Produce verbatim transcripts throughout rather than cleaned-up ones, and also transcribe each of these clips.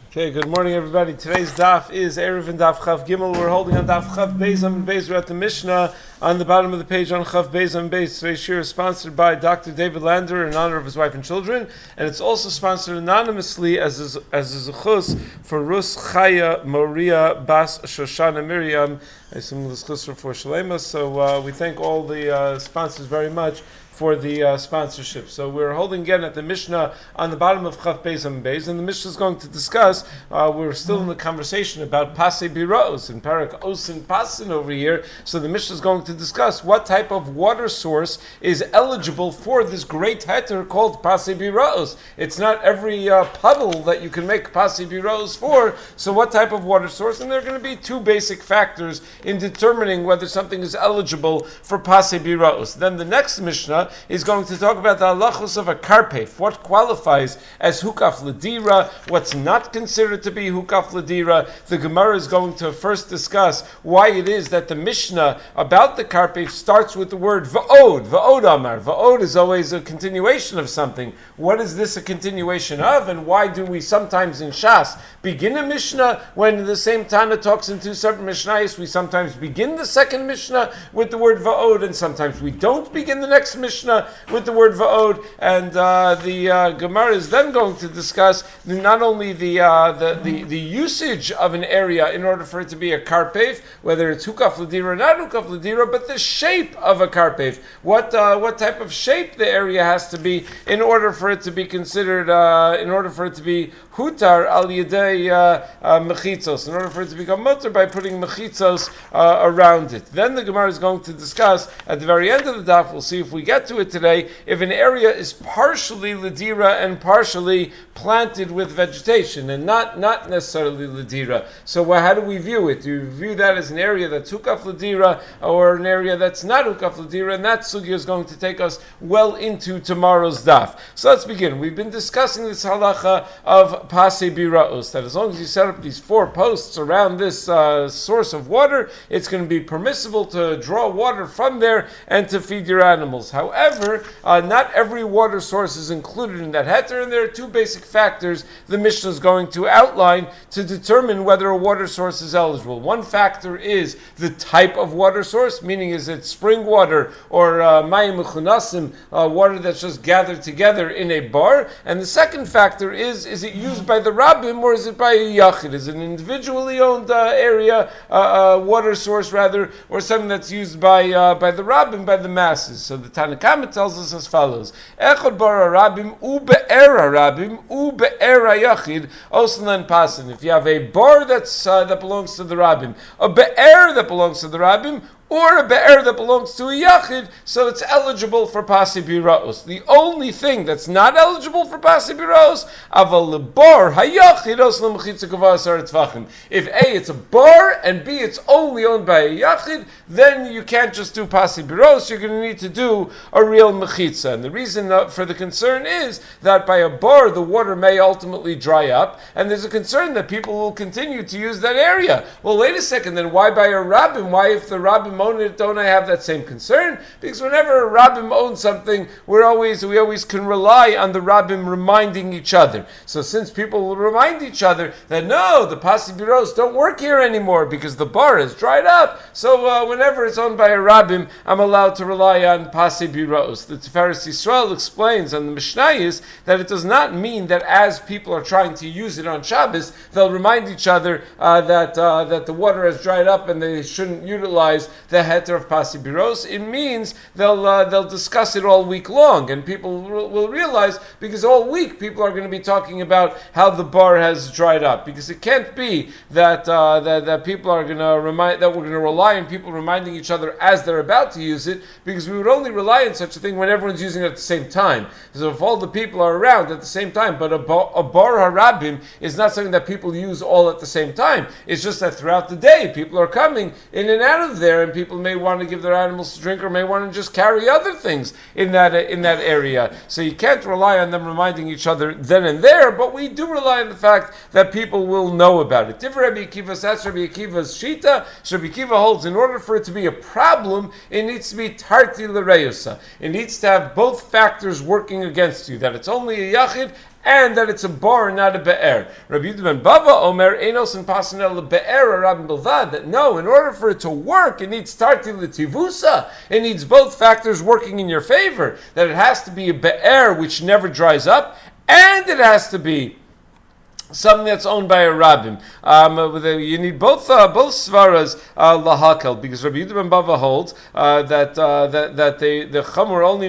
Okay, good morning everybody. Today's daf is Erev and Daf Chav Gimel. We're holding on Daf Chav Beis and Beis. We're at the Mishnah on the bottom of the page on Chav Beis and Beis. Today's shir is sponsored by Doctor David Lander in honor of his wife and children, and it's also sponsored anonymously as a, as a zechus for Rus Chaya Moria Bas Shoshana Miriam. I assume the zechus for Shalema. So uh, we thank all the uh, sponsors very much for the uh, sponsorship. So we're holding again at the Mishnah on the bottom of Chav Beis and Beis, and the Mishnah is going to discuss, uh, we're still in the conversation about Pasei Biros, and Parak Osin Pasin over here, so the Mishnah is going to discuss what type of water source is eligible for this great heter called Pasei Biros. It's not every uh, puddle that you can make Pasei Biros for, so what type of water source? And there are going to be two basic factors in determining whether something is eligible for Pasei Biros. Then the next Mishnah is going to talk about the halachos of a karpef, what qualifies as hukaf ladira, what's not considered to be hukaf ladira. The Gemara is going to first discuss why it is that the Mishnah about the karpef starts with the word va'od, va'od amar. Va'od is always a continuation of something. What is this a continuation of, and why do we sometimes in Shas begin a Mishnah when the same Tana talks in two separate Mishnayos? We sometimes begin the second Mishnah with the word va'od, and sometimes we don't begin the next Mishnah with the word va'od, and uh, the uh, Gemara is then going to discuss not only the, uh, the the the usage of an area in order for it to be a karpef, whether it's hukaf ladira or not hukaf ladira, but the shape of a karpef, what uh, what type of shape the area has to be in order for it to be considered, uh, in order for it to be hutar al yedei uh, uh, mechitzos, in order for it to become mutar by putting mechitzos uh, around it. Then the Gemara is going to discuss at the very end of the daf. We'll see if we get to it today, if an area is partially ladira and partially planted with vegetation, and not, not necessarily ladira. So well, how do we view it? Do you view that as an area that's hukaf ladira, or an area that's not hukaf ladira? And that sugya is going to take us well into tomorrow's daf. So let's begin. We've been discussing this halacha of pasei biraos, that as long as you set up these four posts around this uh, source of water, it's going to be permissible to draw water from there and to feed your animals. However, uh, not every water source is included in that heter, and there are two basic factors the Mishnah is going to outline to determine whether a water source is eligible. One factor is the type of water source, meaning is it spring water or mayim mechunasim, uh, water that's just gathered together in a bar, and the second factor is, is it used by the rabbim or is it by a yachid? Is it an individually owned uh, area, uh, uh, water source rather, or something that's used by uh, by the rabbim, by the masses? So the Tanakh tells us as follows: Echad bar rabim u be'er rabim u be'er yachid oslan pasin. If you have a bar that's uh, that belongs to the rabbim, a be'er that belongs to the rabbim, or a be'er that belongs to a yachid, so it's eligible for pasei biraos. The only thing that's not eligible for pasei biraos, aval lebar hayachid oslam mechitza kavasar tvachim. If A, it's a bar, and B, it's only owned by a yachid, then you can't just do pasei biraos. You're going to need to do a real mechitza. And the reason for the concern is that by a bar, the water may ultimately dry up, and there's a concern that people will continue to use that area. Well, wait a second, then why by a rabbim? Why, if the rabbim own it, don't I have that same concern? Because whenever a rabbim owns something, we're always we always can rely on the rabbim reminding each other. So since people will remind each other that no, the pasei biros don't work here anymore because the bar has dried up, so uh, whenever it's owned by a rabbim, I'm allowed to rely on pasei biros. The Tiferes Yisrael explains on the Mishnayos that it does not mean that as people are trying to use it on Shabbos, they'll remind each other uh, that uh, that the water has dried up and they shouldn't utilize the heter of pasei biros. It means they'll uh, they'll discuss it all week long, and people will, will realize, because all week people are going to be talking about how the bar has dried up. Because it can't be that uh, that, that people are going to remind that we're going to rely on people reminding each other as they're about to use it, because we would only rely on such a thing when everyone's using it at the same time. So if all the people are around at the same time, but a bar, a bar harabim is not something that people use all at the same time. It's just that throughout the day people are coming in and out of there, and people may want to give their animals to drink, or may want to just carry other things in that in that area. So you can't rely on them reminding each other then and there, but we do rely on the fact that people will know about it. Divrei Rabbi Akiva, that's Rabbi Akiva's shita. Rabbi Akiva holds, in order for it to be a problem, it needs to be tarti l'reusa. It needs to have both factors working against you, that it's only a yachid and that it's a bar, not a be'er. Rabbi Yehuda ben Bava Omer Enos and Pasanel be'er Rabbi Bilvad, that no, in order for it to work, it needs tarti l'tivusa. It needs both factors working in your favor. That it has to be a be'er which never dries up, and it has to be something that's owned by a rabbim. Um, you need both uh, both svaras uh, lahakel, because Rabbi Yehuda ben Bava holds uh, that uh, that that they, the chamur only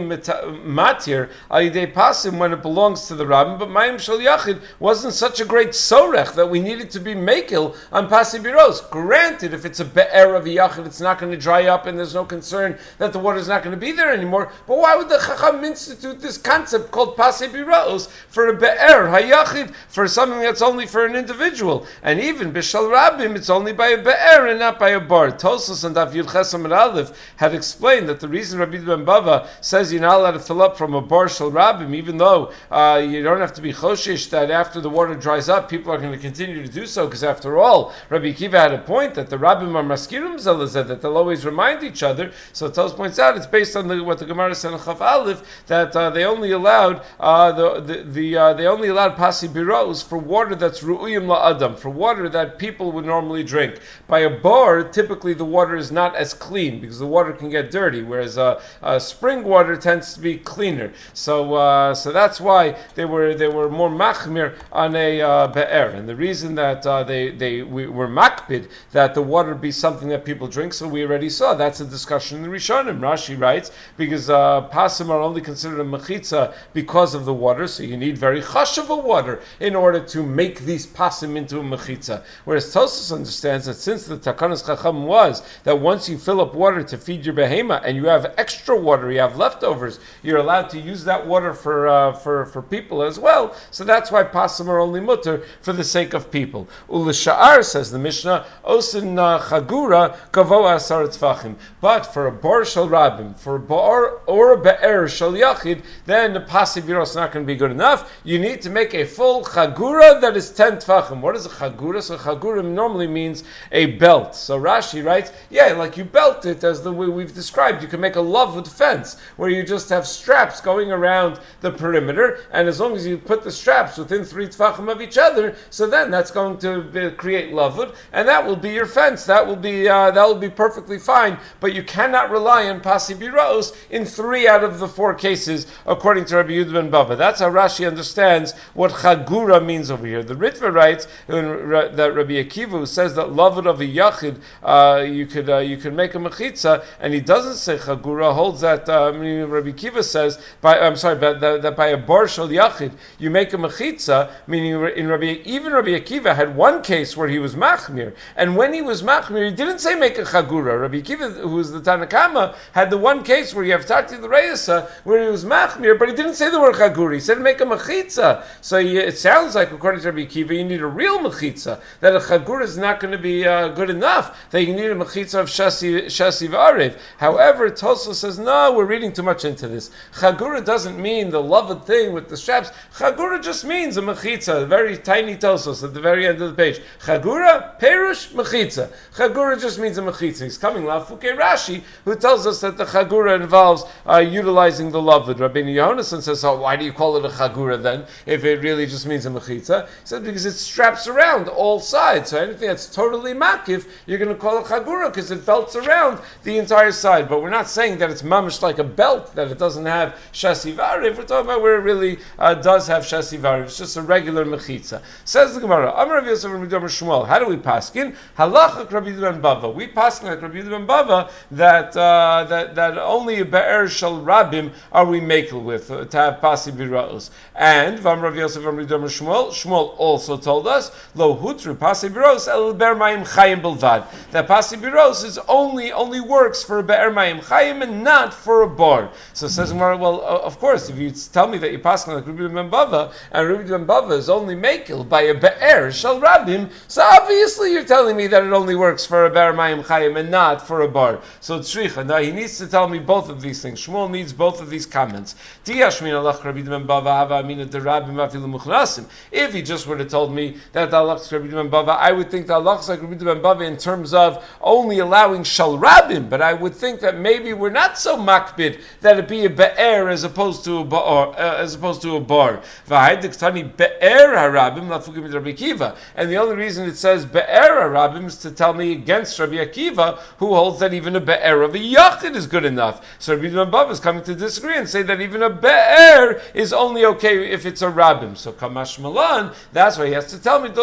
matir ayidei pasim when it belongs to the rabbim, but mayim shel yachid wasn't such a great sorech that we needed to be makil on pasim biros. Granted, if it's a be'er of a yachid, it's not going to dry up, and there's no concern that the water is not going to be there anymore. But why would the chacham institute this concept called pasim biros for a be'er hayachid, for something that it's only for an individual, and even b'shal rabbim, it's only by a be'er and not by a bar. Tosfos and Daf Yud Ches Amud Aleph had explained that the reason Rabbi Yehuda ben Bava says you're not allowed to fill up from a bar shal rabbim, even though uh, you don't have to be choshish that after the water dries up, people are going to continue to do so, because after all, Rabbi Akiva had a point that the rabbim are maskirim zelazeh, that they'll always remind each other. So Tosfos points out it's based on the, what the Gemara said in Chaf Aleph, that uh, they only allowed uh, the the, the uh, they only allowed pasi biros for water that's ru'uyim la'adam, for water that people would normally drink. By a bar, typically the water is not as clean, because the water can get dirty, whereas uh, uh, spring water tends to be cleaner. So uh, so that's why they were they were more machmir on a uh, be'er. And the reason that uh, they, they we were makbid that the water be something that people drink, so we already saw. That's a discussion in the Rishonim. Rashi writes, because uh, pasim are only considered a mechitza because of the water, so you need very chashuva water in order to make these pasim into a mechitza. Whereas Tosfos understands that since the Takanas Chacham was that once you fill up water to feed your behema and you have extra water, you have leftovers, you're allowed to use that water for uh, for, for people as well. So that's why pasim are only mutter for the sake of people. Ulisha'ar, says the Mishnah, osin chagura kavo asar tzvachim. But for a bar shal rabbim, for a bar or a be'er shal yachid, then the pasim biro is not going to be good enough. You need to make a full chagura that is ten tvachim. What is a chagura? So chagura normally means a belt. So Rashi writes, yeah, like you belt it as the way we've described. You can make a lavud fence where you just have straps going around the perimeter, and as long as you put the straps within three tvachim of each other, so then that's going to be, create lavud, and that will be your fence. That will be uh, that will be perfectly fine. But you cannot rely on pasi biros in three out of the four cases, according to Rabbi Yehuda ben Bava. That's how Rashi understands what chagura means over here. The Ritva writes that Rabbi Akiva, who says that lavud of a yachid, uh, you could uh, you could make a mechitza, and he doesn't say chagura, holds that uh, meaning Rabbi Akiva says by I'm sorry, but that, that by a bar shal yachid you make a mechitza, meaning in Rabbi even Rabbi Akiva had one case where he was machmir, and when he was machmir, he didn't say make a chagura. Rabbi Akiva, who was the Tanakama, had the one case where you have tarti l'reisa where he was machmir, but he didn't say the word chagura. He said make a mechitza. So he, it sounds like according to Rabbi Akiva, you need a real mechitza, that a chagura is not going to be uh, good enough, that you need a mechitza of shasi, shasi v'arev. However, Tosfos says, no, we're reading too much into this. Chagura doesn't mean the loved thing with the straps. Chagura just means a mechitza, a very tiny Tosfos at the very end of the page. Chagura, perush, mechitza. Chagura just means a mechitza. He's coming Lafuke Rashi, who tells us that the chagura involves uh, utilizing the loved. Rabbeinu Yonasan says, oh, why do you call it a chagura then, if it really just means a mechitza? He said, because it straps around all sides. So anything that's totally makif, you're going to call it chagura, because it belts around the entire side. But we're not saying that it's mamish like a belt, that it doesn't have shasi variv. We're talking about where it really uh, does have shasi variv. It's just a regular mechitza. Says the Gemara, Amar Rav Yosef Rav Shmuel, how do we paskin? Halachak Rabbi Yehuda ben Bava. We paskin like Rabbi Yehuda ben Bava that uh, that that only a be'er shal rabim are we makel with uh, to have pasi biraos. And Vam Rav Yosef Rav Shmuel, Shmuel also told us lo hutru pasi biros el ber mayim chayim belvad. That pasi biros is only only works for a be'er mayim chayim and not for a bar. So says Gemara, well, uh, of course, if you tell me that you paskin like Rabbi Yehuda ben Bava and Rabbi Yehuda ben Bava is only makel by a be'er shal rabim, so obviously you're telling me that it only works for a be'er mayim chayim and not for a bar. So tzricha. Now he needs to tell me both of these things. Shmuel needs both of these comments. If he he just would have told me that the halachas Rabbi Yehuda ben Bava, I would think the halachas like Rabbi Yehuda ben Bava in terms of only allowing shal rabim, but I would think that maybe we're not so makbid that it be a be'er as opposed to a bar, uh, as opposed to a bar. V'haidik tani be'er harabim lafugim mit Rabbi Akiva, and the only reason it says be'er harabim is to tell me against Rabbi Akiva, who holds that even a be'er of a yachid is good enough. So Rabbi Yehuda ben Bava is coming to disagree and say that even a be'er is only okay if it's a rabim. So kamash malan, that's why he has to tell me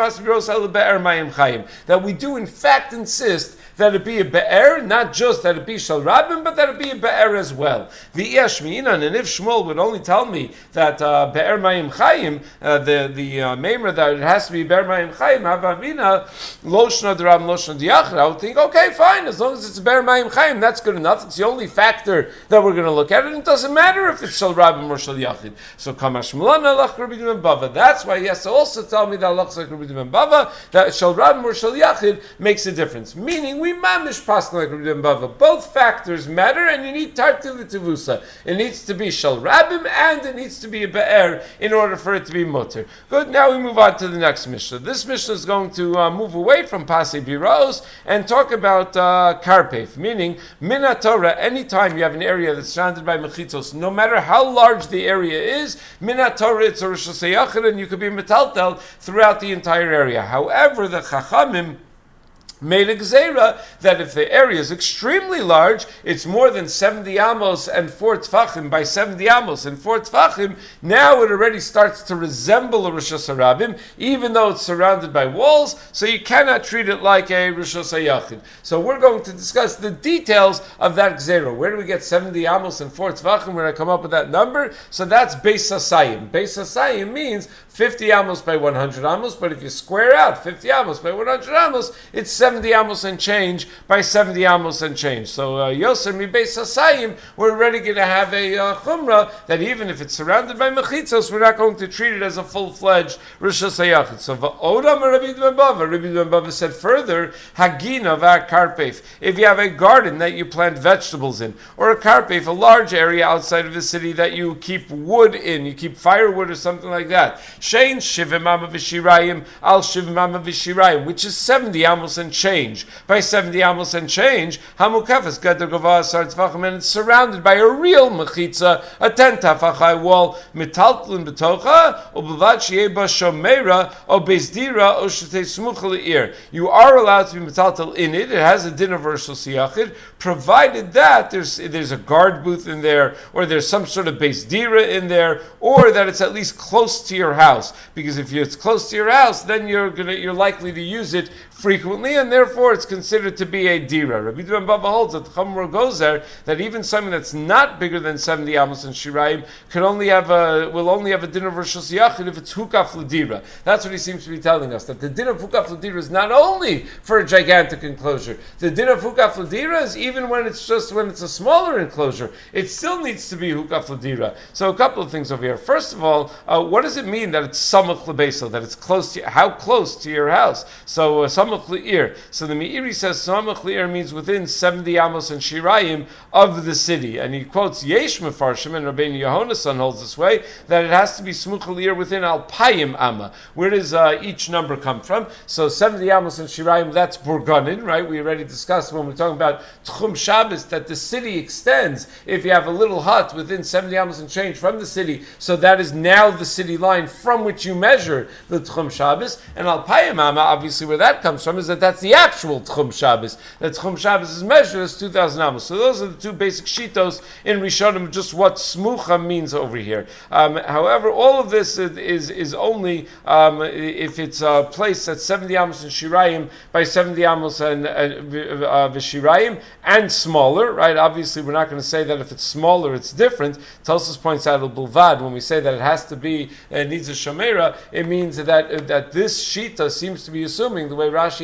that we do in fact insist that it be a be'er, not just that it be shal rabim, but that it be a be'er as well. The Iyashmi'inan, and if Shmuel would only tell me that uh, be'er mayim chayim, uh, the the uh, memra that it has to be be'er mayim chayim, havavina loshna d'rab loshna d'yachid, I would think, okay, fine, as long as it's be'er mayim chayim, that's good enough. It's the only factor that we're going to look at, and it doesn't matter if it's shal rabim or shal yachid. So kamash malan alach Rabbi Yehuda ben Bava. That's why he has to also tell me that alach like Rabbi Yehuda ben Bava, that shal rabim or shal yachid makes a difference. Meaning we mamish paskin like Rabbi Yehuda ben Bava. Both factors matter, and you need tartil l'tivusa. It needs to be shal rabim and it needs to be a be'er in order for it to be mutter. Good. Now we move on to the next mishnah. This mishnah is going to uh, move away from pasei biros and talk about uh, karpef, meaning mina Torah. Anytime you have an area that's surrounded by mechitzos, no matter how large the area is, mina Torah it's a rosh hashanah, and you could be metaltel throughout the entire area. However, the chachamim made a gzeira that if the area is extremely large, it's more than seventy amos and four tfachim by seventy amos and four tfachim, now it already starts to resemble a Rosh Hashanah, even though it's surrounded by walls, so you cannot treat it like a Rosh Hashanah. So we're going to discuss the details of that gzeira. Where do we get seventy amos and four tfachim? Where do I come up with that number? So that's Beis Hasayim. Beis Hasayim means fifty amos by one hundred amos, but if you square out fifty amos by one hundred amos, it's seventy amos and change by seventy amos and change. So uh, Yoser mi Beis Hasayim, we're already going to have a uh, chumrah that even if it's surrounded by mechitzos, we're not going to treat it as a full-fledged Rosh Hashanah. So va'odam Rabbi Yehuda ben Bava, Rabbi Yehuda ben Bava said further, hagina va'karpef. If you have a garden that you plant vegetables in, or a karpef, a large area outside of the city that you keep wood in, you keep firewood or something like that, shein shivim amma v'shirayim al shivim amma v'shirayim, which is seventy amos and change by seventy amos and change, hamukafes gadol gavah asar tefachim, and it's surrounded by a real mechitza, a ten tefach high wall, metaltlin betocha, ubavad sheyeh ba shomera, o bezdira, o shetei smucha le'ir. You are allowed to be metaltel in it. It has a din of Rosh Hashanah, provided that there's there's a guard booth in there, or there's some sort of bezdira in there, or that it's at least close to your house. Because if it's close to your house, then you're gonna you're likely to use it frequently, and therefore it's considered to be a dira. Rabbi Yehuda ben Bava holds that the Chumrah goes there that even something that's not bigger than seventy amos and shirayim can only have a will only have a din of Rosh Hashanah if it's hukaf l'dira. That's what he seems to be telling us, that the din of hukaf l'dira is not only for a gigantic enclosure. The din of hukaf l'dira is even when it's just when it's a smaller enclosure. It still needs to be hukaf l'dira. So a couple of things over here. First of all, uh, what does it mean that it's samach l'beisel, that it's close to how close to your house? So uh, samach l'ir. So the Meiri says samach l'ir means within seventy amos and shirayim of the city, and he quotes Yesh Mefarshim, and Rabbeinu Yehona's son holds this way, that it has to be smuch l'ir within alpayim amma. Where does uh, each number come from? So seventy amos and shirayim, that's Burganin, right? We already discussed when we're talking about Tchum Shabbos that the city extends. If you have a little hut within seventy amos and change from the city, so that is now the city line from which you measure the Tchum Shabbos. And alpayim amma, obviously where that comes from is that that's the actual Tchum Shabbos. That Tchum Shabbos is measured as two thousand amos. So those are the two basic shitos in Rishonim, just what smucha means over here. Um, however, all of this is is, is only um, if it's a place that's seventy amos and shirayim by seventy amos and uh, v'shirayim and smaller, right? Obviously, we're not going to say that if it's smaller, it's different. Tosfos points out al-bulvad, when we say that it has to be, it needs a shomera, it means that uh, that this shita seems to be assuming, the way Rashi understands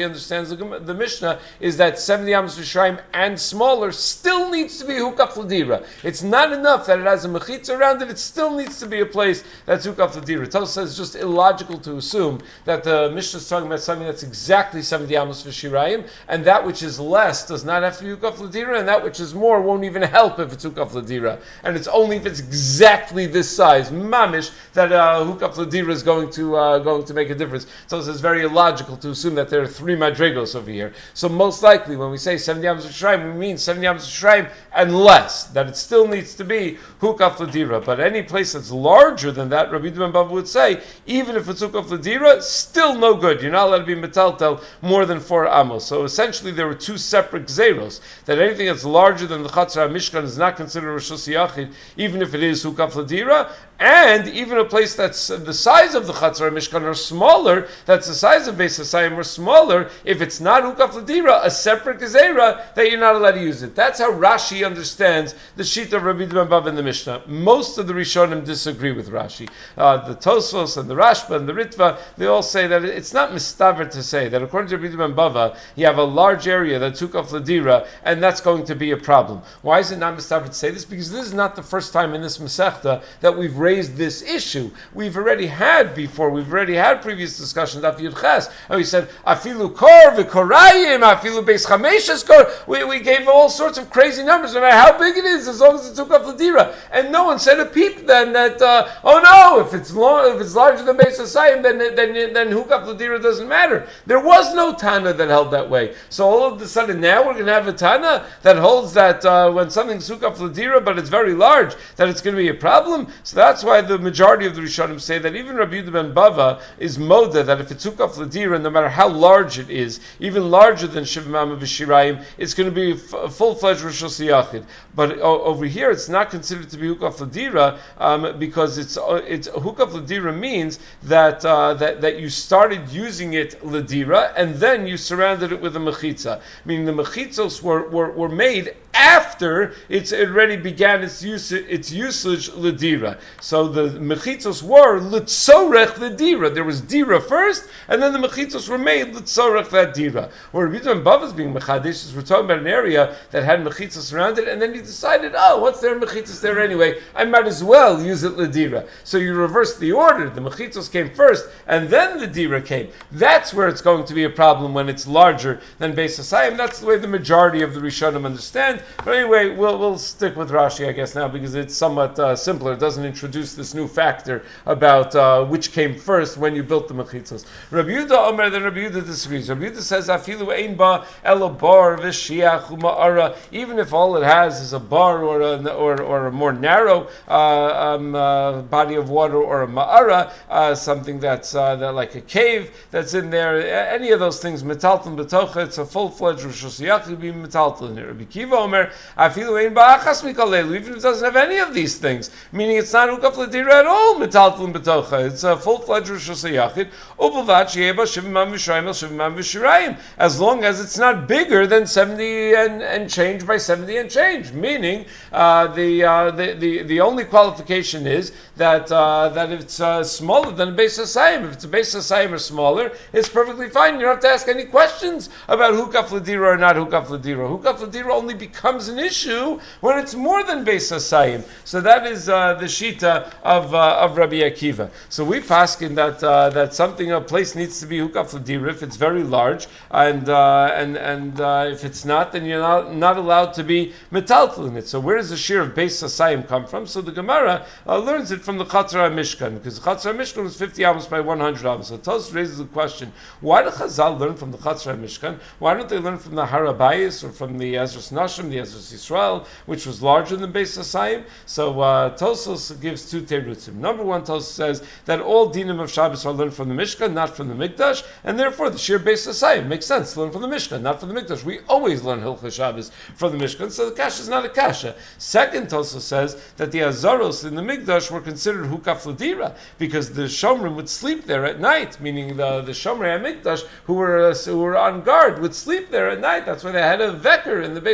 the, the Mishnah is that seventy amos v'shraim and smaller still needs to be hukaf l'dira. It's not enough that it has a mechitza around it, it still needs to be a place that's hukaf l'dira. Tosfos says it's just illogical to assume that the Mishnah is talking about something that's exactly seventy amos v'shirayim, and that which is less does not have to be hukaf l'dira, and that which is more won't even help if it's hukaf l'dira. And it's only if it's exactly this size, mamish, that uh, hukaf l'dira is going to uh, going to make a difference. So it's very illogical to assume that there are three madrigos over here. So most likely, when we say seventy amos v'shirayim, we mean seventy amos v'shirayim and less. That it still needs to be hukaf l'dira. But any place that's larger than that, Rabbi Yehuda ben Bava would say, even if it's hukaf l'dira, still no good. You're not allowed to be metaltel more than four amos. So essentially, there were two separate gzeros. That anything that's larger than the Chatzar HaMishkan is not considered Rishus Yachid, even if it is hukaf l'dira. And even a place that's the size of the Chatzar HaMishkan or smaller, that's the size of Beis Hasayim or smaller, if it's not hukaf l'dira, a separate gezerah, that you're not allowed to use it. That's how Rashi understands the sheet of Rabbi Yehuda ben Bava in the Mishnah. Most of the Rishonim disagree with Rashi. Uh, the Tosfos and the Rashba and the Ritva, they all say that it's not mistaver to say that according to Rabbi Yehuda ben Bava, you have a large area that's hukaf l'dira, and that's going to be a problem. Why is it not mistaver to say this? Because this is not the first time in this Masechta that we've raised this issue. We've already had before, we've already had previous discussions of Yud Ches, and we said, afilu kor v'korayim, afilu beis chameshes kor, we, we gave all sorts of crazy numbers, no matter how big it is, as long as it's hukaf l'dira. And no one said a peep then that, uh, oh no, if it's long, if it's larger than Beis Hasayim, then, then, then hukaf l'dira doesn't matter. There was no Tana that held that way. So all of a sudden now we're going to have a Tana that holds that uh, when something's hukaf l'dira, but it's very large, that it's going to be a problem. So that's why the majority of the Rishonim say that even Rabbi Yehuda ben Bava is moda, that if it's hukaf l'dira, no matter how large it is, even larger than Shivim Amma v'Shirayim, it's going to be a full-fledged Rishus Yachid. But o- over here, it's not considered to be hukaf l'dira um, because it's it's hukaf l'dira means that uh, that that you started using it l'dira and then you surrounded it with a mechitza. Meaning the mechitzos were, were, were made after it's it already began its use its usage l'dira. So the mechitzos were l'tzorech l'dira. There was dira first, and then the mechitzos were made l'tzorech that dira. Where Rabbi Yehuda ben Bava is being mechadish is we're talking about an area that had mechitzos around it, and then you decided, oh, what's there mechitzos there anyway? I might as well use it l'dira. So you reverse the order. The mechitzos came first, and then the dira came. That's where it's going to be a problem when it's larger than Beis Hasayim. That's the way the majority of the Rishonim understand. But anyway, we'll we'll stick with Rashi, I guess, now because it's somewhat uh, simpler. It doesn't introduce this new factor about uh, which came first when you built the mechitzos. Rabbi Yehuda Omer, then Rabbi Yehuda disagrees. Rabbi Yehuda says, "Afilu ein ba elo bar v'shiach u'ma'ara." Even if all it has is a bar or a or, or a more narrow uh, um, uh, body of water or a ma'ara, uh, something that's uh, that like a cave that's in there, any of those things, metalton betocha, it's a full-fledged Rishus Yachid be metalton. Rabbi Kiva Omer, "Afilu ein ba achas mikalelu." Even if it doesn't have any of these things, meaning it's not hukaf l'dira at all, metalton betocha. It's a full-fledged Rishus Yachid. U'b'vad sheyeba shivim am v'shirayim el shivim am v'shirayim. As long as it's not bigger than seventy and, and change by seventy and change. Meaning, uh, the, uh, the the the only qualification is that uh, that if it's uh, smaller than a Beis Hasayim. If it's a Beis Hasayim or smaller, it's perfectly fine. You don't have to ask any questions about hukaf l'dira or not hukaf l'dira. Hukaf l'dira only becomes an issue when it's more than Beis Hasayim. So that is uh, the shita of uh, of Rabbi Akiva. So we paskin that uh, that something a place needs to be hukaf l'dira if it's very large, and uh, and and uh, if it's not, then you're not, not allowed to be metaltal in it. So where does the shear of Beis Hasayim come from? So the Gemara uh, learns it from the Chatzar HaMishkan, because the Chatzar HaMishkan was fifty amos by one hundred amos. So Tos raises the question: why do Chazal learn from the Chatzar HaMishkan? Why don't they learn from the Harabayis or from the Ezras Nashim, the Ezras Yisrael, which was larger than Beis Hasayim? So uh, Tosos gives two terutzim. Number one, Tosos says that all dinim of Shabbos are learned from the Mishkan, not from the Mikdash, and therefore the sheer Beis Hasayim makes sense to learn from the Mishkan, not from the Mikdash. We always learn Hilchos Shabbos from the Mishkan, so the kasha is not a kasha. Second, Tosos says that the Azaros in the Mikdash were considered hukaf l'dira because the Shomrim would sleep there at night, meaning the the Shomrei HaMikdash who were uh, who were on guard would sleep there at night. That's why they had a veker in the Beis HaMikdash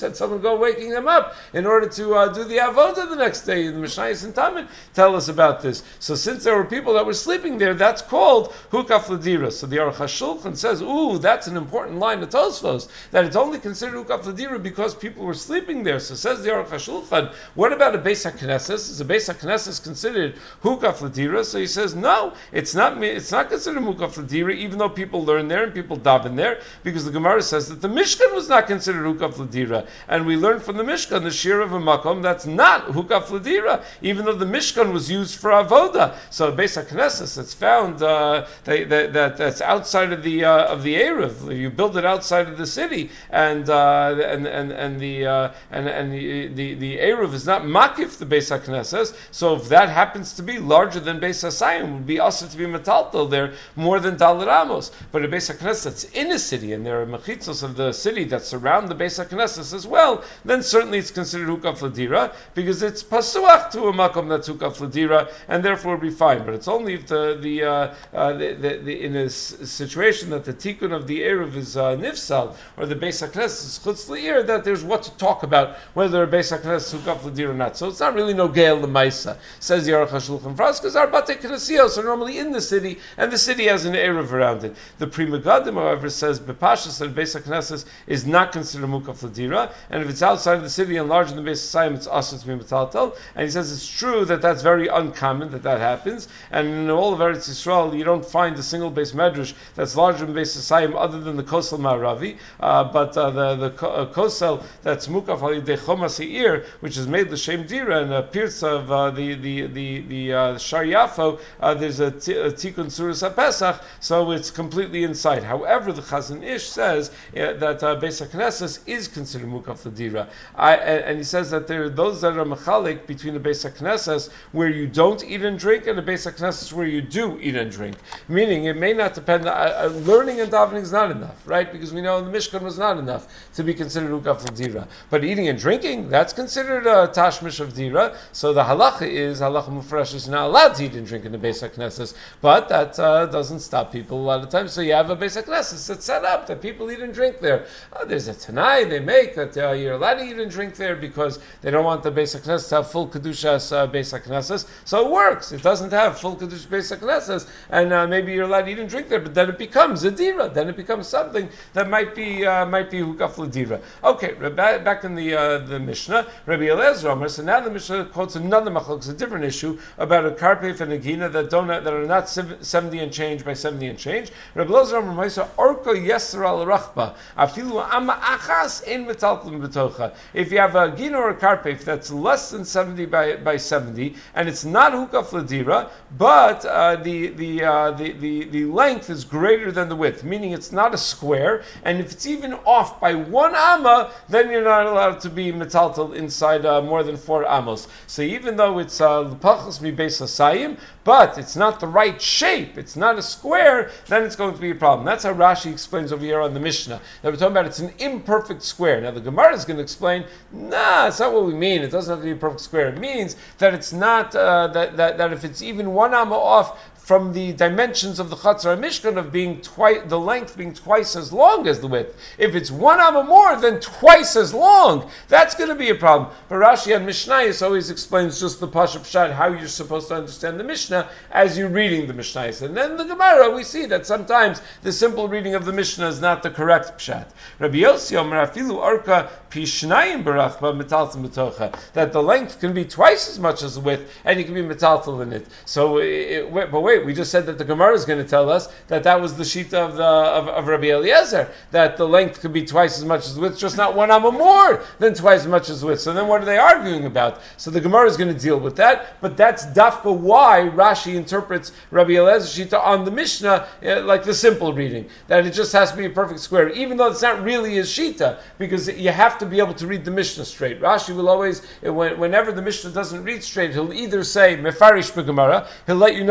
said someone go waking them up in order to uh, do the avodah the next day. The Mishnayos and Talmud tell us about this. So since there were people that were sleeping there, that's called hukaf ladira. So the Aruch HaShulchan says, ooh, that's an important line of Tosfos, that it's only considered hukaf ladira because people were sleeping there. So says the Aruch HaShulchan, what about a Beis HaKnesses? Is a Beis HaKnesses considered hukaf ladira? So he says, no, it's not It's not considered hukaf ladira, even though people learn there and people daven there, because the Gemara says that the Mishkan was not considered hukaf ladira. And we learned from the Mishkan, the shir of a makom, that's not hukaf ladira, even though the Mishkan was used for avoda. So Beis HaKnesses, it's found uh, that, that, that that's outside of the uh, of the Erev. You build it outside of the city, and uh, and and and the uh, and and the the, the Erev is not makif the Beis HaKnesses. So if that happens to be larger than Beis HaSayim, it would be also to be metaltal there more than Daled Amos. But a Beis HaKnesses that's in a city, and there are mechitzos of the city that surround the Beis HaKnesses as well, then certainly it's considered hukaf ladira, because it's pasuach to a makom that's hukaf ladira, and therefore it'll be fine. But it's only if the the, uh, uh, the, the, the in a s- situation that the tikkun of the erev is uh, nifsal, or the Beis HaKnesses is chutz le'ir, that there's what to talk about whether a Beis HaKnesses is hukaf ladira or not. So it's not really no geil l'maisa, says the Aruch HaShulchan, for us, because our batei knesios are normally in the city, and the city has an erev around it. The Pri Megadim, however, says bepashas that Beis HaKnesses is not considered hukaf ladira, and if it's outside of the city and larger than Beis HaSayim, it's also to be metaltal. And he says it's true that that's very uncommon that that happens, and in all of Eretz Yisrael you don't find a single Beis Medrash that's larger than Beis HaSayim other than the Kosel Ma'aravi, uh, but uh, the the uh, Kosel that's mukaf al yidei chomas ha'ir, which is made l'shem dira, and appears of uh, the the the the uh, Shar Yafo, uh, there's a, t- a tikkun suras haPesach, so it's completely inside. However, the Chazon Ish says uh, that uh, Beis HaKnesses is considered mukaf l'dira, I, and, and he says that there are those that are mechalik between the Beis HaKnesses where you don't eat and drink, and the Beis HaKnesses where you do eat and drink. Meaning, it may not depend. Uh, uh, learning and davening is not enough, right? Because we know the Mishkan was not enough to be considered hukaf l'dira. But eating and drinking, that's considered a tashmish of dira. So the halacha is halacha mufresh is not allowed to eat and drink in the Beis HaKnesses, but that uh, doesn't stop people a lot of times. So you have a Beis HaKnesses that's set up that people eat and drink there. Uh, there's a Tanai they make that uh, you're allowed to eat and drink there because they don't want the Beis HaKnesses to have full kedushas uh, Beis HaKnesses. So it works. It doesn't have full kedush Beis HaKnesses, and uh, maybe you're allowed to eat and drink there, but then it becomes a dira. Then it becomes something that might be uh, might be hukaf l'dira. Okay, back, back in the uh, the Mishnah, Rabbi Eliezer Omer. So now the Mishnah quotes another machlok, it's a different issue about a karpef and a gina that don't that are not seventy and change by seventy and change. Rabbi Eliezer Omer Ma'isa orko yeser al rachba afilu amma achas in metaltim betocha. If you have a gina or a karpef that's less than seventy by by seventy, and it's not hukaf l'dira, but uh, the the, uh, the the the length is greater than the width, meaning it's not a square, and if it's even off by one amma, then you're not allowed to be metaltal inside uh, more than four amos. So even though it's l'pachos mi Beis HaSayim, but it's not the right shape, it's not a square, then it's going to be a problem. That's how Rashi explains over here on the Mishnah. That we're talking about it's an imperfect square. Now the Gemara is going to explain, nah, it's not what we mean. It doesn't have to be a perfect square. It means that it's not, uh, that, that, that if it's even one amma off from the dimensions of the Chatzar Mishkan of being twice, the length being twice as long as the width. If it's one amma more than twice as long, that's going to be a problem. But Rashi and Mishnayos always explains just the Pasha Pshat, how you're supposed to understand the Mishnah as you're reading the Mishnayos. And then the Gemara, we see that sometimes the simple reading of the Mishnah is not the correct Pshat. Rabbi Yossi Omer afilu arka pi shnayim barachba metaltal betocha, that the length can be twice as much as the width, and you can be metaltal in it. So, it, but wait, we just said that the Gemara is going to tell us that that was the shita of the of, of Rabbi Eliezer, that the length could be twice as much as the width, just not one amma more than twice as much as the width. So then what are they arguing about? So the Gemara is going to deal with that, but that's dafka why Rashi interprets Rabbi Eliezer's shita on the Mishnah uh, like the simple reading, that it just has to be a perfect square, even though it's not really his shita, because you have to be able to read the Mishnah straight. Rashi will always, whenever the Mishnah doesn't read straight, he'll either say mefarish b'Gemara, he'll let you know that the Gemara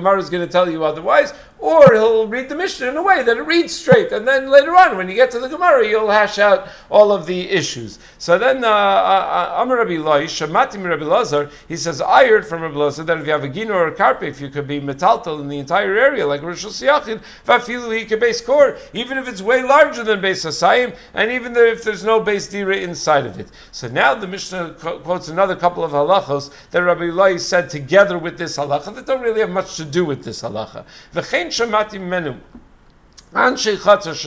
Gemara is going to tell you otherwise, or he'll read the Mishnah in a way that it reads straight, and then later on, when you get to the Gemara, you'll hash out all of the issues. So then, Amar Rabbi Loi, Shamati Rabbi Lazar, he says, I heard from Rabbi Lazar that if you have a gino or a carpe, if you could be metaltal in the entire area, like Rosh Hashanah, vafilu he could base core, even if it's way larger than base Hasayim, and even if there's no base dira inside of it. So now the Mishnah quotes another couple of halachos that Rabbi Loi said together with this halacha that don't really have much to do with this halacha. Shamati menu. Let's say you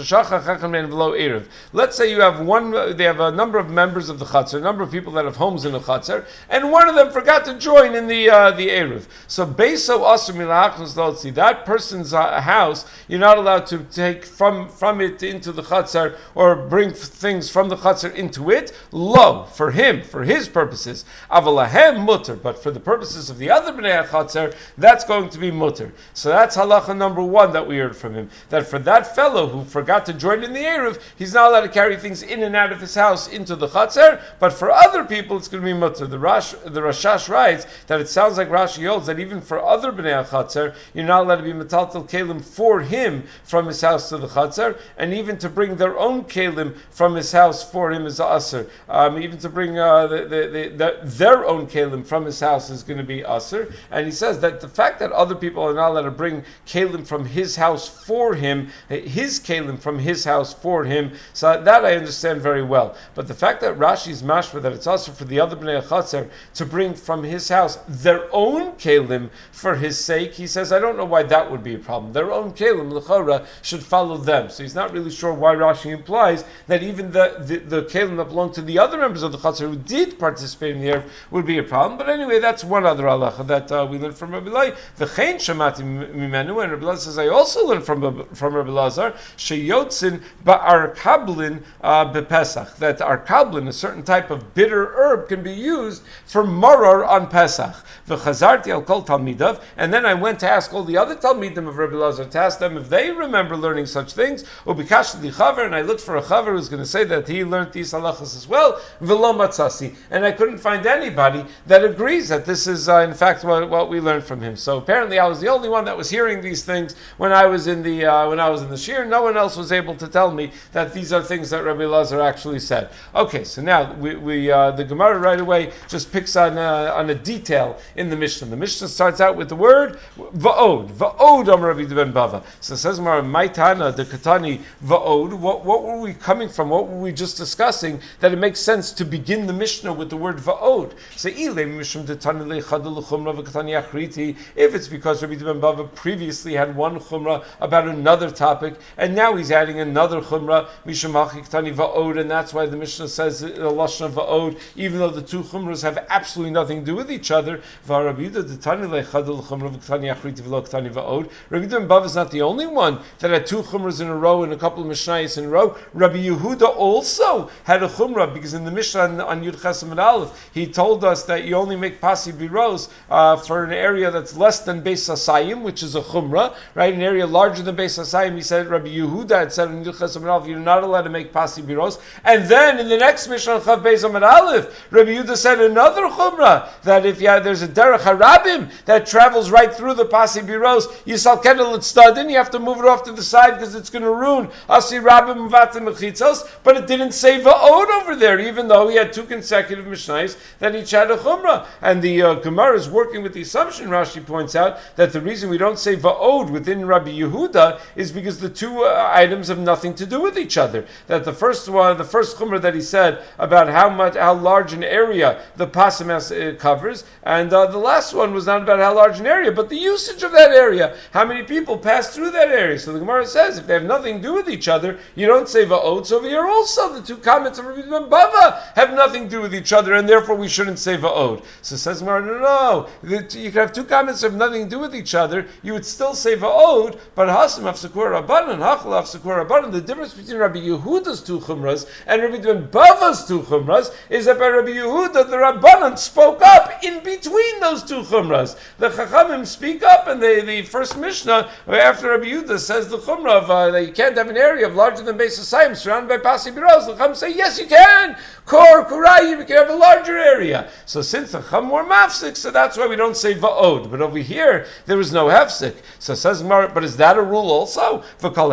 have one, they have a number of members of the Chatzar, a number of people that have homes in the Chatzar, and one of them forgot to join in the uh, the Eruv. So, Beiso Asr Milachnos Lotzi, that person's uh, house, you're not allowed to take from, from it into the Chatzar or bring things from the Chatzar into it. Lo, for him, for his purposes. Avalahem mutter, but for the purposes of the other Bnei Chatzar, that's going to be mutter. So that's halacha number one that we heard from him. That for that fellow who forgot to join in the Eruv, he's not allowed to carry things in and out of his house into the Chatzar, but for other people it's going to be mutter. The Rash, the Rashash writes that it sounds like Rashi holds that even for other Bnei Chatzar, you're not allowed to be metaltal kelim for him from his house to the Chatzar, and even to bring their own kelim from his house for him is aser. Um, even to bring uh, the, the, the, the, their own kelim from his house is going to be aser. And he says that the fact that other people are not allowed to bring kelim from his house for him, his kelim from his house for him, so that I understand very well. But the fact that Rashi is mashma that it's also for the other Bnei Chatzar to bring from his house their own kelim for his sake, he says, I don't know why that would be a problem. Their own kelim, l'chora, should follow them. So he's not really sure why Rashi implies that even the, the, the kelim that belong to the other members of the Chatzar who did participate in the Eruv would be a problem. But anyway, that's one other halacha that uh, we learned from Rabbi Lai. The Chain Shamati Mimenu, and Rabbi Lai says, I also learned from, from Rabbi Lazar, sheyotzin ba'arkablin bepesach, that arkablin, a certain type of bitter herb, can be used for maror on Pesach. V'chazarti al kol talmidav, and then I went to ask all the other talmidim of Rabbi Lazar to ask them if they remember learning such things. Ubikashti li chaver, and I looked for a chaver who's going to say that he learned these halachas as well. V'lo matzasi, and I couldn't find anybody that agrees that this is uh, in fact what, what we learned from him. So apparently I was the only one that was hearing these things when I was in the uh, when I was in the shir. No one else was able to tell me that these are things that Rabbi Lazar actually said. Okay, so now we, we uh, the Gemara right away just picks on uh, on a detail in the Mishnah. The Mishnah starts out with the word va'od, va'od Amar Rabbi ben Bava. So it says Gemara, Maitana the Katani va'od. What what were we coming from? What were we just discussing? That it makes sense to begin the Mishnah with the word va'od. So if it's because Rabbi ben Bava previously had one chumrah about another topic, and now he's adding another chumrah, Mishamachi Ktani Va'od, and that's why the Mishnah says the Lashon of Va'od, even though the two chumras have absolutely nothing to do with each other. Rabbi ben Bava is not the only one that had two chumras in a row and a couple of mishnayos in a row. Rabbi Yehuda also had a chumrah, because in the Mishnah on, on Yud Chesed and Aleph, he told us that you only make pasi biros uh, for an area that's less than Beis Hasayim, which is a chumrah, right? An area larger than Beis Hasayim, he said, Rabbi Yehuda had said in Yud Chesed and Aleph, you're not allowed to make pasi biros. And then in the next Mishnah on Chav Beis Amud Aleph, Rabbi Yehuda said another chumrah, that if yeah, there's a derech harabim that travels right through the pasi biros, Yisal Kedel Tzadin, you have to move it off to the side because it's going to ruin Asi Rabim Vatim Mechitzos. But it didn't say Va'od over there, even though he had two consecutive Mishnayos that each had a Chumrah. And the uh, Gemara is working with the assumption, Rashi points out, that the reason we don't say Va'od within Rabbi Yehuda is because the two uh, items have nothing to do with each other. That the first one, the first Chumrah that he said about how much, how large an area the Pasim has, uh, covers, and uh, the last one was not about how large an area, but the usage of that area, how many people pass through that area. So the Gemara says, if they have nothing to do with each other, you don't say Va'od. So over here also, the two comments of Rabbi ben Bava have nothing to do with each other, and therefore we shouldn't say Va'od. So says Gemara, no, no, no. You can have two comments that have nothing to do with each other, you would still say Va'od, but Hasim Hafsakur Rabbanan, Hachlaf Sukur Rabbanan. The difference between Rabbi Yehuda's two chumras and Rabbi Ben Bava's two chumras is that by Rabbi Yehuda, the Rabbanan spoke up in between those two chumras. The Chachamim speak up, and the, the first Mishnah, after Rabbi Yehuda says the chumra of uh, that you can't have an area of larger than Beis Hasayim surrounded by Pasi Biros, the Chachamim say, yes, you can. Kor, Kurai, you can have a larger area. So since the Chacham were mafsik, so that's why we don't say va'od. But over here, there was no hefsik. So says Gemara, but is that a rule also? Whenever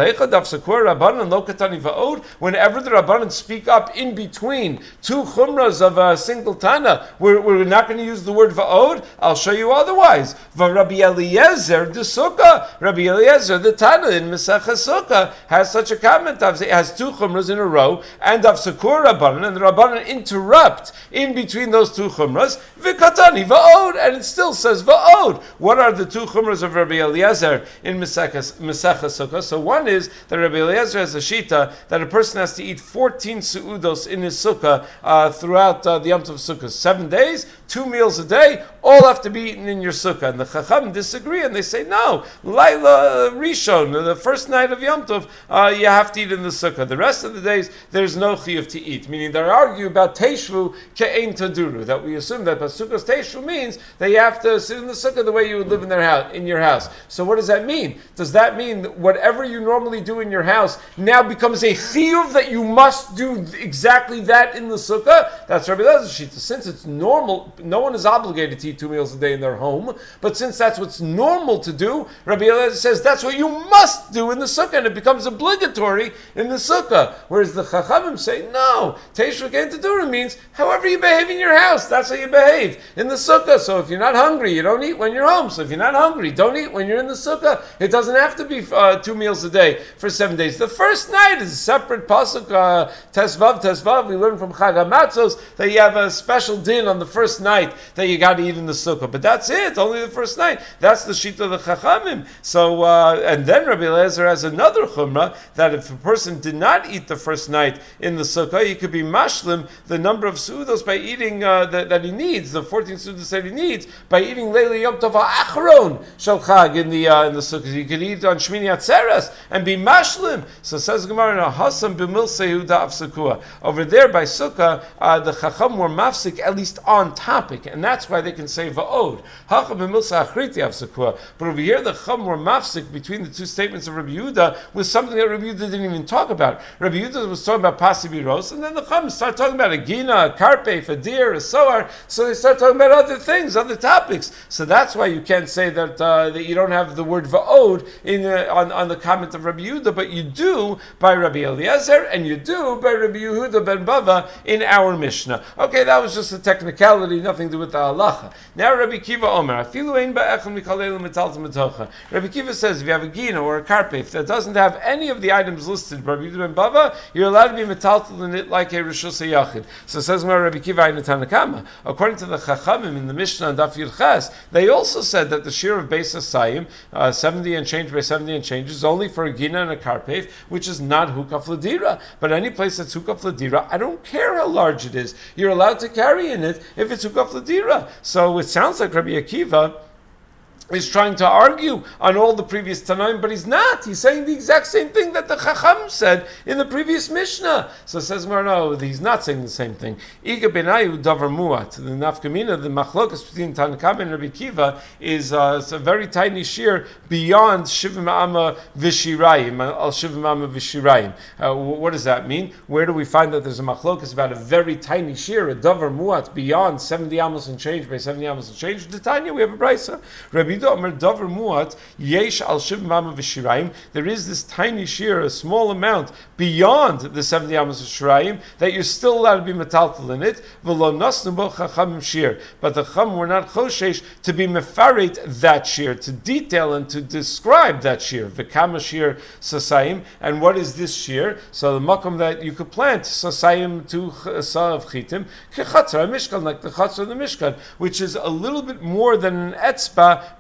the Rabbanan speak up in between two chumras of a single Tana, we're, we're not going to use the word va'od. I'll show you otherwise. Rabbi Eliezer, the Sukkah, Rabbi Eliezer, the Tana in Mesechus Sukkah, has such a comment. It has two chumras in a row, and of Sakur Rabbanan, and the Rabbanan interrupt in between those two chumras, v'katani va'od, and it still says va'od. What are the two chumras of Rabbi Eliezer in Mesechus Sukkah? So one is that Rabbi Eliezer has a shita that a person has to eat fourteen su'udos in his sukkah uh, throughout uh, the Yom Tov Sukkah. Seven days, two meals a day, all have to be eaten in your sukkah. And the Chacham disagree, and they say, no, Laila Rishon, the first night of Yom Tov, uh, you have to eat in the sukkah. The rest of the days, there's no chiyuv to eat. Meaning they argue about Teishvu ke'ein taduru, that we assume that Pasukos Teishvu means that you have to sit in the sukkah the way you would live in their house, in your house. So what does that mean? Does that mean that whatever you normally do in your house now becomes a chiyuv that you must do exactly that in the sukkah? That's Rabbi Elazar's shita. Since it's normal, no one is obligated to eat two meals a day in their home, but since that's what's normal to do, Rabbi Elazar says that's what you must do in the sukkah, and it becomes obligatory in the sukkah. Whereas the Chachamim say, no, Teishvu ke'ein taduru means however you behave in your house, that's how you behave in the sukkah. So if you're not hungry, you don't eat when you're home. So if you're not hungry, don't eat when you're in the sukkah. It doesn't have to be uh, two meals a day for seven days. The first night is a separate pasuk, uh, Tesvav, Tesvav. We learn from Chag HaMatzos that you have a special din on the first night that you got to eat in the sukkah. But that's it, only the first night. That's the shita of the Chachamim. So, uh, and then Rabbi Eliezer has another chumrah that if a person did not eat the first night in the sukkah, he could be mashlim the number of sudos by eating uh, that, that he needs, the fourteen sudos that he needs, by eating Leili Yom Tov Ha'achron Shel Chag in the uh, in the sukkah. You could eat on Shmini Atzeres and be mashlim. So says Gemara, Hasam b'milsei da'af Sukkah. Over there by sukkah, uh, the Chacham were mafsik at least on topic, and that's why they can say va'od. Hacham b'milsei achriti av Sukkah. But over here, the Chacham were mafsik between the two statements of Rabbi Yehuda with something that Rabbi Yehuda didn't even talk about. Rabbi Yehuda was talking about Pasi Biros, and then the Chacham started talking about a gina, a karpef, a deer, a soar. So they start talking about other things, other topics. So that's why you can't say that uh, that you don't have the word va'od in uh, on, on the comment of Rabbi Yehuda, but you do by Rabbi Eliezer, and you do by Rabbi Yehuda ben Bava in our Mishnah. Okay, that was just a technicality, nothing to do with the halacha. Now Rabbi Kiva Omer, afilu ein ba'echem mikalelu metaltem metocha. Rabbi Kiva says if you have a gina or a karpef that doesn't have any of the items listed by Rabbi Yehuda ben Bava, you're allowed to be metaltel in it like a rishus hayachid. So says Rabbi Kiva in the Tanakama. According to the Chachamim in the Mishnah and Daf Yud Ches, they also said that the shear of Beis Hasayim, uh, seventy and change by seventy and change, is only for a gina and a karpef, which is not hukaf ladira. But any place that's hukaf ladira, I don't care how large it is. You're allowed to carry in it if it's hukaf ladira. So it sounds like Rabbi Akiva is trying to argue on all the previous Tanaim, but he's not. He's saying the exact same thing that the Chacham said in the previous Mishnah. So says no, he's not saying the same thing. Iga benayu davar muat. The nafkamina, the machlokas between Tanakam and Rabbi Kiva is uh, it's a very tiny shear beyond shivim amma v'shirayim. Al shivim amma v'shirayim. Uh, what does that mean? Where do we find that there's a machlokas about a very tiny shear, a davar muat, beyond seventy amos and change by seventy amos and change? The Tanya, we have a brayso. Rabbi there is this tiny shear, a small amount beyond the seventy amos of shirayim that you're still allowed to be metaltal in it. But the Chacham were not choshesh to be mefaret that shear, to detail and to describe that shear. V'kama shear sasayim, and what is this shear? So the makom that you could plant sasayim to sa of chitim kechatzar mishkan, like the chatzar of the mishkan, which is a little bit more than an etzba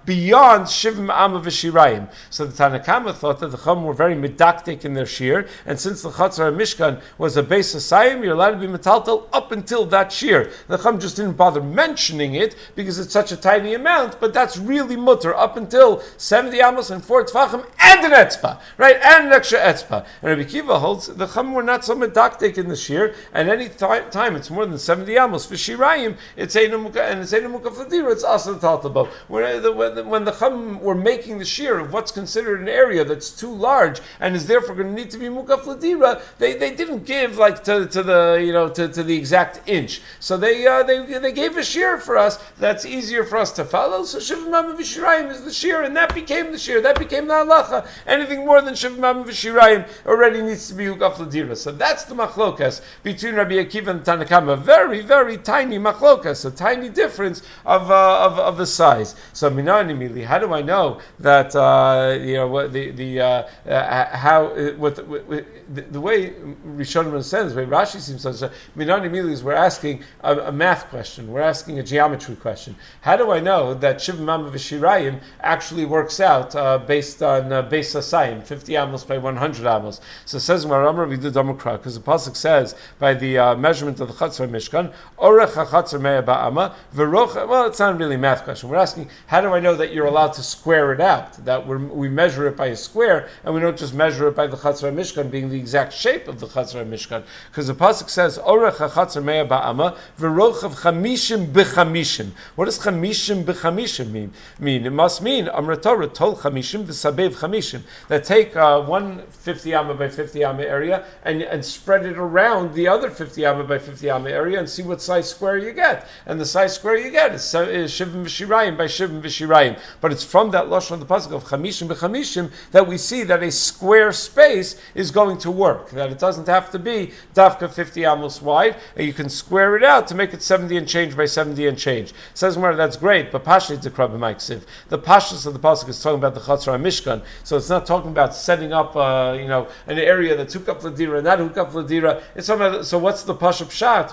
beyond Shivim Amma V'Shirayim. So the Tanakama thought that the Chum were very medaktik in their shear, and since the Chatzar Mishkan was a base of Sayim, you're allowed to be metaltal up until that shear. The Chum just didn't bother mentioning it because it's such a tiny amount, but that's really mutter up until seventy amos and four tfachim and an etzpa, right? And an extra etzpa. And Rabbi Kiva holds the Chum were not so medaktik in the shear, and any th- time it's more than seventy amos for Shirayim, it's Einu Muka, and it's Einu Muka Fladira, it's also taltabo. When the when the Chum were making the shear of what's considered an area that's too large and is therefore going to need to be Muka Fladira, they, they didn't give like to, to the you know to, to the exact inch. So they uh, they they gave a shear for us that's easier for us to follow. So Shivim Amma V'Shirayim is the shear, and that became the shear. That became the halacha. Anything more than Shivim Amma V'Shirayim already needs to be Muka Fladira. So that's the machlokas between Rabbi Akiva and Tanakama. Very very tiny machlokas, a tiny difference of uh, of, of the size. So Minani Mili, how do I know that uh, you know what the the uh, uh, how uh, what, what, what the, the way Rishonim says, the way Rashi seems to say, Minani Mili is we're asking a, a math question, we're asking a geometry question. How do I know that Shivim Amma V'Shirayim actually works out uh, based on uh, base asayim, fifty amos by one hundred amos? So it says Maramar Vidu Damukra, because the pasuk says by the uh, measurement of the Chatzar Mishkan, Orech HaChatzar Mea Ba'ama, V'roch. Well, it's not really a math question. We're asking, how do I know that you're allowed to square it out? That we're, we measure it by a square, and we don't just measure it by the Chatzar Mishkan being the exact shape of the Chatzar Mishkan. Because the pasuk says, Orech HaChatzar Mea Ba'ama, V'roch of Chamishim B'Chamishim. What does Chamishim B'Chamishim mean? mean? It must mean, Amra Torah told Chamishim V'Sabev Chamishim, that take uh, one fifty amma by fifty amma area and, and spread it around the other fifty amma by fifty amma area and see what size square you get. And the size square you get is, is Shivim V'Shirayim by Shivim V'Shirayim. But it's from that lashon of the pasuk of Chamishim B'Chamishim that we see that a square space is going to work. That it doesn't have to be dafka fifty amos wide, and you can square it out to make it seventy and change by seventy and change. Says Gemara, that's great, but Pashas the Krab Maiksiv. The Pashas of the pasuk is talking about the Chatzar Mishkan, so it's not talking about setting up, uh, you know, an area that's hook up ladira and not hook up ladira. It's talking about, so what's the Pashup Pshat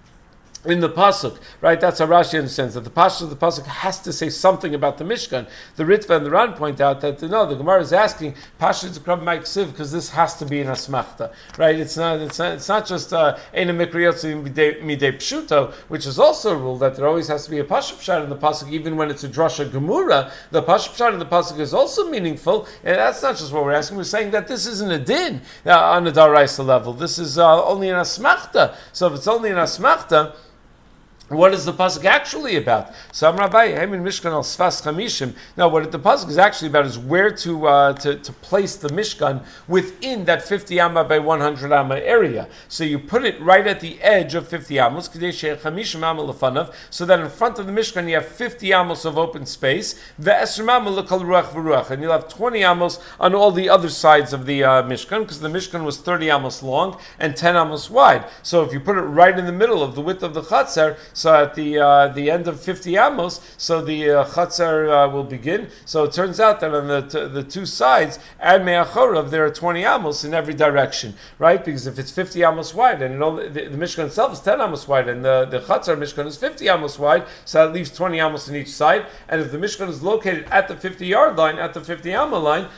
in the pasuk, right? That's how Rashi understands that the pasuk of the pasuk has to say something about the Mishkan. The Ritva and the Ran point out that no, the Gemara is asking Pasha to Krab Mike Siv because this has to be an asmachta, right? It's not. It's not. It's not just Eina Mikriyotzi Midei Pshuto, which is also a rule that there always has to be a Pasha Pshat in the pasuk, even when it's a drasha gemura. The Pasha Pshat in the pasuk is also meaningful, and that's not just what we're asking. We're saying that this isn't a din uh, on the daraisa level. This is uh, only an asmachta. So if it's only an asmachta, what is the pasuk actually about? So Rabbi Hamin Mishkan al Sfas Chamishim. Now, what the pasuk is actually about is where to, uh, to to place the Mishkan within that fifty amma by one hundred amma area. So you put it right at the edge of fifty amos, Chamishim amma lefanav, so that in front of the Mishkan you have fifty amos of open space, ve'esrim amma lekol ruach v'ruach, and you'll have twenty amos on all the other sides of the uh, Mishkan, because the Mishkan was thirty amos long and ten amos wide. So if you put it right in the middle of the width of the Chatzar, so at the uh, the end of fifty amos, so the uh, chatzar uh, will begin. So it turns out that on the t- the two sides, and me'achorav, there are twenty amos in every direction, right? Because if it's fifty amos wide, and it only, the, the Mishkan itself is ten amos wide, and the, the chatzar Mishkan is fifty amos wide, so that leaves twenty amos in each side. And if the Mishkan is located at the fifty yard line, at the fifty amma line,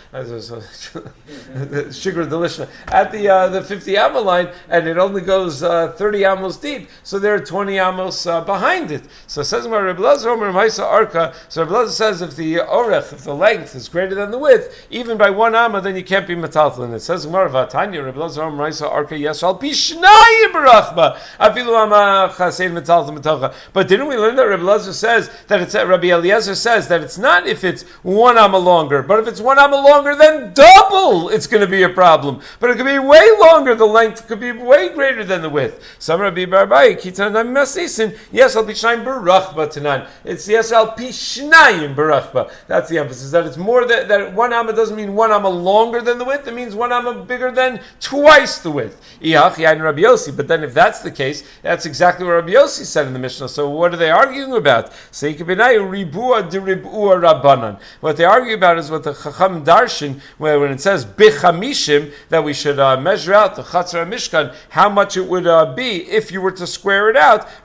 shigur delishna, at the uh, the fifty amma line, and it only goes uh, thirty amos deep, so there are twenty amos uh, behind it. So it says Rabbi Elazar Omer Maisa Arka. So Rabbi Elazar says if the orech, if the length is greater than the width, even by one amma, then you can't be metaltal. And it says Gemara Vatanya Rabbi Elazar Omer Maisa Arka Yeshal Pishnayim Barachba Afilu Amma Chasein Metaltal Metocha. But didn't we learn that Rabbi Elazar says that it's Rabbi Eliezer says that it's not if it's one amma longer, but if it's one amma longer, then double it's going to be a problem. But it could be way longer. The length could be way greater than the width. Some Rabbi Barbai Kitan Masisin. Yes, al pishnayim barachba tanan. It's yes al pishnayim barachba. That's the emphasis. That it's more that, that one amma doesn't mean one amma longer than the width. It means one amma bigger than twice the width. Iyach yain Rabbi Yossi. But then if that's the case, that's exactly what Rabbi Yossi said in the Mishnah. So what are they arguing about? Seika b'nayu ribua de ribua rabbanan. What they argue about is what the Chacham Darshan, where when it says bichamishim, that we should uh, measure out the Chatzar Mishkan, how much it would uh, be if you were to square it out. Rabbi Elazar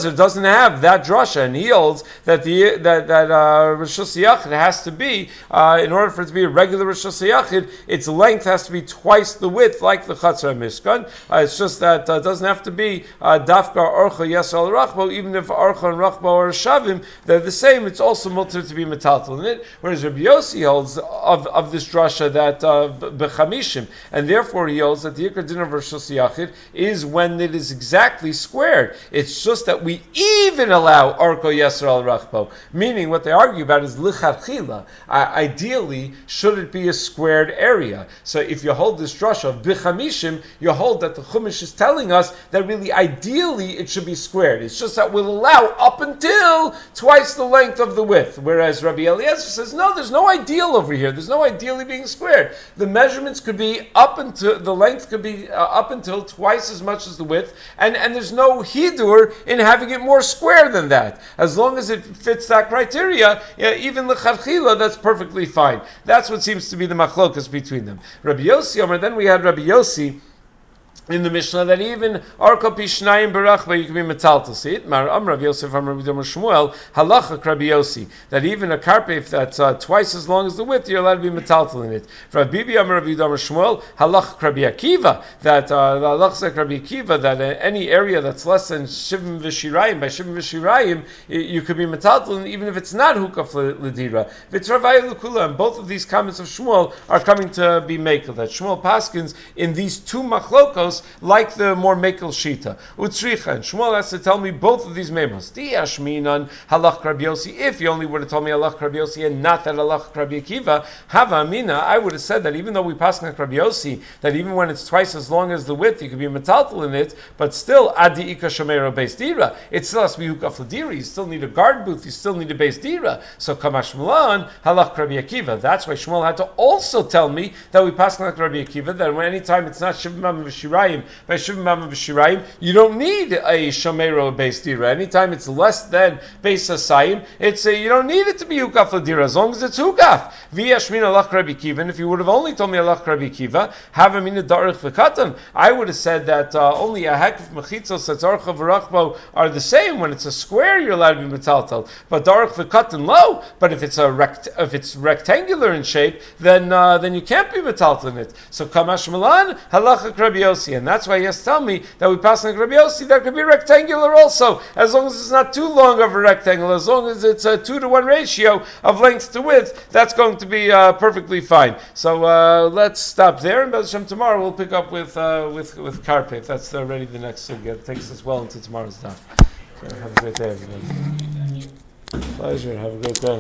Eliezer doesn't have that drasha, and he holds that the that that uh, Rosh Yachid has to be uh, in order for it to be a regular Rosh Yachid, its length has to be twice the width, like the Chatzar Mishkan. Uh, it's just that uh, it doesn't have to be uh, Dafka Orcha Yesal Rachbo, even if Orcha and Rachbo are Shavim, they're the same. It's also mutter to be metaltal in it. Whereas Rabbi Yossi holds of, of this drasha that uh, bechamishim, and therefore he holds that the Yikar Din of Rosh Yachid is when it is exactly squared. It's just that we even allow Orko Yesar al Rachbo, meaning what they argue about is lichatchila. Uh, ideally, should it be a squared area? So if you hold this drasha of bechamishim, you hold that the Chumash is telling us that really ideally it should be squared. It's just that we'll allow up until twice the length of the width. Whereas Rabbi Eliezer says, no, there's no ideal over here. There's no ideally being squared. The measurements could be up until, the length could be uh, up until twice as much as the width, and, and there's no hidur in having it more square than that. As long as it fits that criteria, yeah, even l'chadchila, that's perfectly fine. That's what seems to be the machlokas between them. Rabbi Yossi Omer, then we had Rabbi Yossi in the Mishnah that even Arko Pishnayim Barachba you can be metaltal. See it? Mar Am Rabbi Yosef Am Rabbi Domer Shmuel Halacha Rabbi Yossi that even a karpef that's uh, twice as long as the width you're allowed to be metaltal in it. For Bibi Am Rabbi Domer Shmuel Halacha Rabbi Akiva that uh, the Halacha Rabbi Akiva that uh, any area that's less than Shivim V'Shirayim by Shivim V'Shirayim you, you could be metaltal in even if it's not Hukaf L'Dira. V'Travai L'Kula, and both of these comments of Shmuel are coming to be makel. That Shmuel Paskins in these two machlokos like the more mekel shita. Utzricha, and Shmuel has to tell me both of these memos. Diashminan halach Rabbi Yossi. If you only would have told me halach Rabbi Yossi and not that halach Rabbi Akiva, hava amina, I would have said that even though we pass like Rabbi Yossi, that even when it's twice as long as the width, you could be metaltal in it, but still adi ika shomero beis dira. It still has to be hukaf l'dira. You still need a guard booth. You still need a beis dira. So kamash mulan halach Rabbi Akiva. That's why Shmuel had to also tell me that we pass like Rabbi Akiva that when any time it's not shivim v'shirayim by Shivim Mama B'Shirayim, you don't need a Shomero Beis Dira. Anytime it's less than Beis Hasayim, it's a, you don't need it to be Hukaf L'Dira, as long as it's Hukaf. V'yashmin alach Rabbi Kiva, and if you would have only told me alach Rabbi Kiva, have a mina darich v'katan, I would have said that uh, only a hek of mechitzos, satzarcha v'rachbo are the same. When it's a square, you're allowed to be metaltal, but darich v'katan low. But if it's a rect, if it's rectangular in shape, then uh, then you can't be metaltal in it. So kamash malan halacha Rabbi Yossi. And that's why he has to tell me that we pass like Rabbi Yossi, that could be rectangular also, as long as it's not too long of a rectangle, as long as it's a two to one ratio of length to width, that's going to be uh, perfectly fine. So uh, let's stop there, and B'ez Hashem tomorrow we'll pick up with uh, with with Karpef. That's already the next sugya. It takes us well into tomorrow's daf. So have a great day, everybody. Pleasure. Have a great day.